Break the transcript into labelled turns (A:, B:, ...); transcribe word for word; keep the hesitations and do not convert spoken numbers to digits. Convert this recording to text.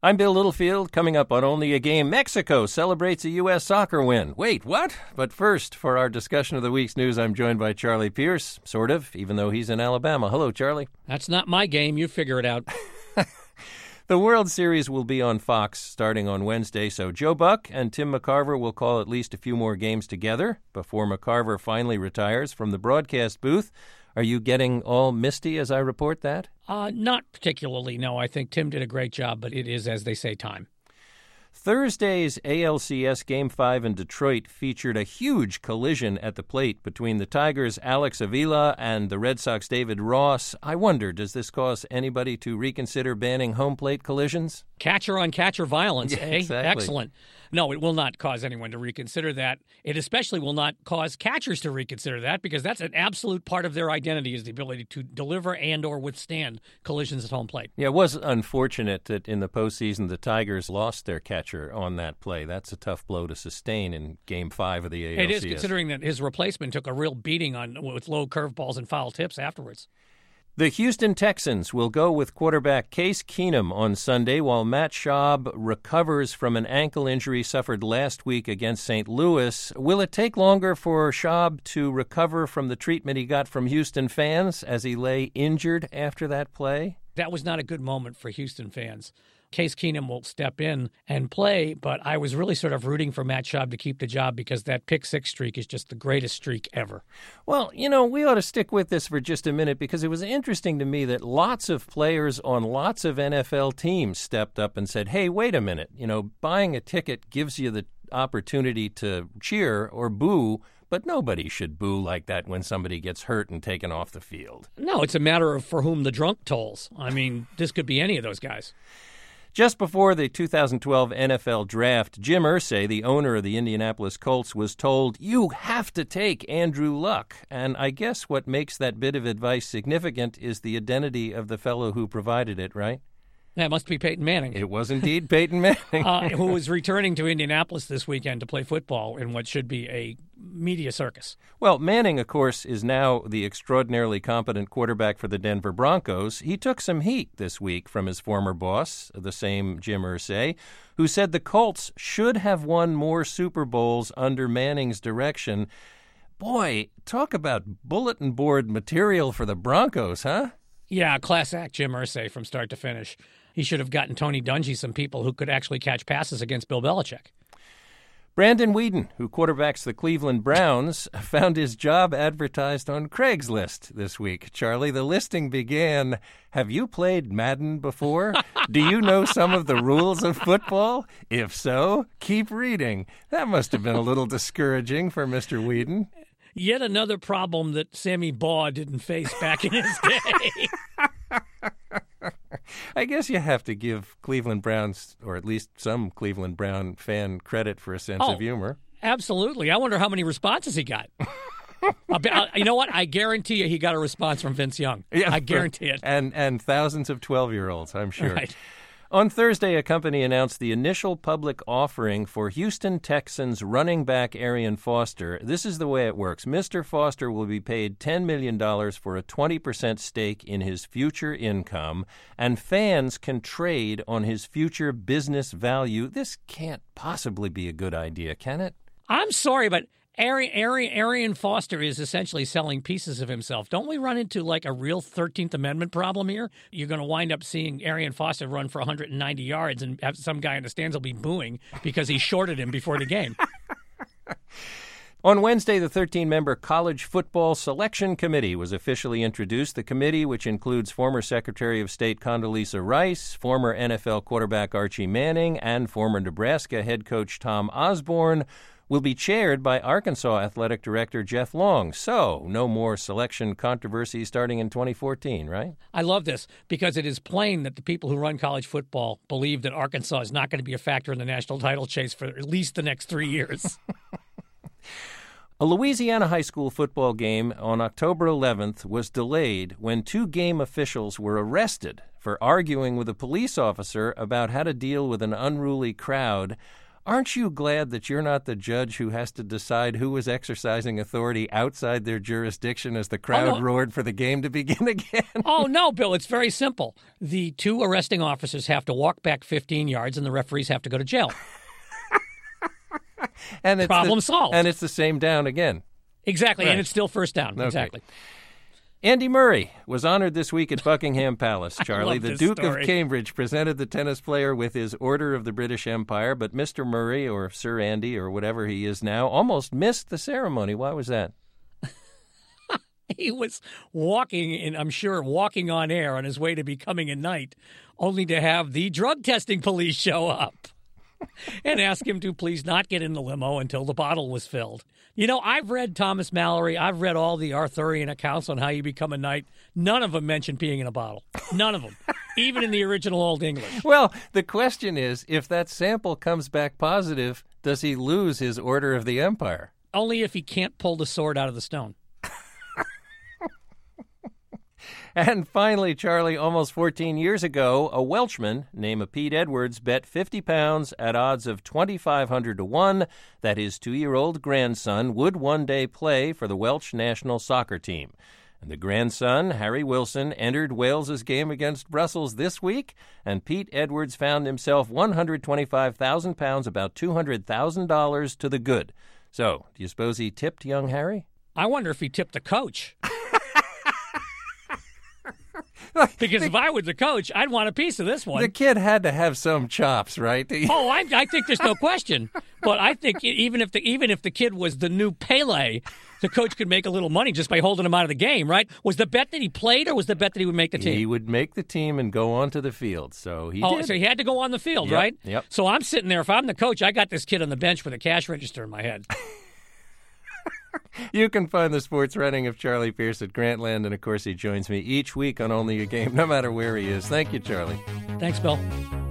A: I'm Bill Littlefield. Coming up on Only a Game, Mexico celebrates a U S soccer win. Wait, what? But first, for our discussion of the week's news, I'm joined by Charlie Pierce, sort of, even though he's in Alabama. Hello, Charlie.
B: That's not my game. You figure it out.
A: The World Series will be on Fox starting on Wednesday, so Joe Buck and Tim McCarver will call at least a few more games together before McCarver finally retires from the broadcast booth. Are you getting all misty as I report that?
B: Uh, not particularly, no. I think Tim did a great job, but it is, as they say, time.
A: Thursday's A L C S Game five in Detroit featured a huge collision at the plate between the Tigers' Alex Avila and the Red Sox' David Ross. I wonder, does this cause anybody to reconsider banning home plate collisions?
B: Catcher-on-catcher violence,
A: yeah,
B: eh?
A: Exactly.
B: Excellent. No, it will not cause anyone to reconsider that. It especially will not cause catchers to reconsider that because that's an absolute part of their identity is the ability to deliver and or withstand collisions at home plate.
A: Yeah, it was unfortunate that in the postseason the Tigers lost their catcher on that play. That's a tough blow to sustain in Game five of the A L C S.
B: It is, considering that his replacement took a real beating on with low curveballs and foul tips afterwards.
A: The Houston Texans will go with quarterback Case Keenum on Sunday while Matt Schaub recovers from an ankle injury suffered last week against Saint Louis. Will it take longer for Schaub to recover from the treatment he got from Houston fans as he lay injured after that play?
B: That was not a good moment for Houston fans. Case Keenum will step in and play, but I was really sort of rooting for Matt Schaub to keep the job because that pick six streak is just the greatest streak ever.
A: Well, you know, we ought to stick with this for just a minute because it was interesting to me that lots of players on lots of N F L teams stepped up and said, hey, wait a minute, you know, buying a ticket gives you the opportunity to cheer or boo, but nobody should boo like that when somebody gets hurt and taken off the field.
B: No, it's a matter of for whom the drunk tolls. I mean, this could be any of those guys.
A: Just before the two thousand twelve N F L Draft, Jim Irsay, the owner of the Indianapolis Colts, was told, you have to take Andrew Luck. And I guess what makes that bit of advice significant is the identity of the fellow who provided it, right?
B: That must be Peyton Manning.
A: It was indeed Peyton Manning.
B: uh, who was returning to Indianapolis this weekend to play football in what should be a media circus.
A: Well, Manning, of course, is now the extraordinarily competent quarterback for the Denver Broncos. He took some heat this week from his former boss, the same Jim Irsay, who said the Colts should have won more Super Bowls under Manning's direction. Boy, talk about bulletin board material for the Broncos, huh?
B: Yeah, class act Jim Irsay from start to finish. He should have gotten Tony Dungy some people who could actually catch passes against Bill Belichick.
A: Brandon Weeden, who quarterbacks the Cleveland Browns, found his job advertised on Craigslist this week. Charlie, the listing began, have you played Madden before? Do you know some of the rules of football? If so, keep reading. That must have been a little discouraging for Mister Weeden.
B: Yet another problem that Sammy Baugh didn't face back in his day.
A: I guess you have to give Cleveland Browns, or at least some Cleveland Brown fan, credit for a sense
B: oh,
A: of humor.
B: Absolutely. I wonder how many responses he got. You know what? I guarantee you he got a response from Vince Young. Yeah, I guarantee it.
A: And and thousands of twelve-year-olds, I'm sure.
B: Right.
A: On Thursday, a company announced the initial public offering for Houston Texans running back Arian Foster. This is the way it works. Mister Foster will be paid ten million dollars for a twenty percent stake in his future income, and fans can trade on his future business value. This can't possibly be a good idea, can it?
B: I'm sorry, but Arian, Arian, Arian Foster is essentially selling pieces of himself. Don't we run into like a real thirteenth Amendment problem here? You're going to wind up seeing Arian Foster run for one hundred ninety yards and have some guy in the stands will be booing because he shorted him before the game.
A: On Wednesday, the thirteen-member College Football Selection Committee was officially introduced. The committee, which includes former Secretary of State Condoleezza Rice, former N F L quarterback Archie Manning, and former Nebraska head coach Tom Osborne, will be chaired by Arkansas Athletic Director Jeff Long. So, no more selection controversy starting in twenty fourteen, right?
B: I love this because it is plain that the people who run college football believe that Arkansas is not going to be a factor in the national title chase for at least the next three years.
A: A Louisiana high school football game on October eleventh was delayed when two game officials were arrested for arguing with a police officer about how to deal with an unruly crowd. Aren't you glad that you're not the judge who has to decide who was exercising authority outside their jurisdiction as the crowd
B: Oh, no.
A: roared for the game to begin again?
B: Oh, no, Bill, it's very simple. The two arresting officers have to walk back fifteen yards, and the referees have to go to jail.
A: And it's
B: Problem
A: the,
B: solved.
A: And it's the same down again.
B: Exactly,
A: Right.
B: and it's still first down.
A: Okay.
B: Exactly.
A: Andy Murray was honored this week at Buckingham Palace, Charlie.
B: love
A: The
B: this
A: Duke
B: story.
A: of Cambridge presented the tennis player with his Order of the British Empire, but Mister Murray, or Sir Andy, or whatever he is now, almost missed the ceremony. Why was that?
B: He was walking, and I'm sure walking on air on his way to becoming a knight, only to have the drug testing police show up and ask him to please not get in the limo until the bottle was filled. You know, I've read Thomas Mallory. I've read all the Arthurian accounts on how you become a knight. None of them mention peeing in a bottle. None of them, even in the original Old English.
A: Well, the question is, if that sample comes back positive, does he lose his Order of the Empire?
B: Only if he can't pull the sword out of the stone.
A: And finally, Charlie, almost fourteen years ago, a Welshman named Pete Edwards bet fifty pounds at odds of twenty-five hundred to one that his two-year-old grandson would one day play for the Welsh national soccer team. And the grandson, Harry Wilson, entered Wales's game against Brussels this week, and Pete Edwards found himself one hundred twenty-five thousand pounds, about two hundred thousand dollars to the good. So, do you suppose he tipped young Harry?
B: I wonder if he tipped the coach. Because if I was the coach, I'd want a piece of this one.
A: The kid had to have some chops, right?
B: Oh, I, I think there's no question. But I think even if the even if the kid was the new Pele, the coach could make a little money just by holding him out of the game, right? Was the bet that he played, or was the bet that he would make the team?
A: He would make the team and go onto the field, so he
B: oh,
A: did.
B: so he had to go on the field,
A: Yep,
B: right?
A: yep.
B: So I'm sitting there. If I'm the coach, I got this kid on the bench with a cash register in my head.
A: You can find the sports writing of Charlie Pierce at Grantland, and of course he joins me each week on Only a Game, no matter where he is. Thank you, Charlie.
B: Thanks, Bill.